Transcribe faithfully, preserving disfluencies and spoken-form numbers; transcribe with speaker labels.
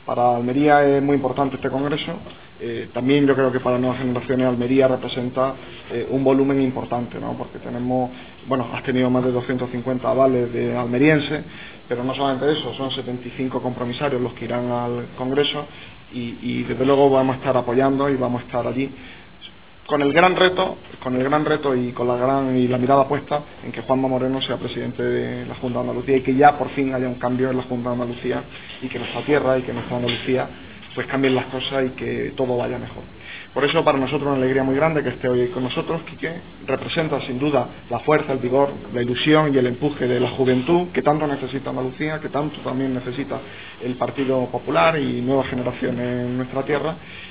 Speaker 1: Para Almería es muy importante este congreso. Eh, también yo creo que para Nuevas Generaciones Almería representa eh, un volumen importante, ¿no? Porque tenemos, bueno, has tenido más de doscientos cincuenta avales de almerienses, pero no solamente eso, son setenta y cinco compromisarios los que irán al congreso y, y desde luego vamos a estar apoyando y vamos a estar allí con el gran reto, con el gran reto y con la gran y la mirada puesta en que Juanma Moreno sea presidente de la Junta de Andalucía y que ya por fin haya un cambio en la Junta de Andalucía y que nuestra tierra y que nuestra Andalucía pues cambien las cosas y que todo vaya mejor. Por eso para nosotros es una alegría muy grande que esté hoy con nosotros. Quique representa sin duda la fuerza, el vigor, la ilusión y el empuje de la juventud que tanto necesita Andalucía, que tanto también necesita el Partido Popular y Nuevas Generaciones en nuestra tierra.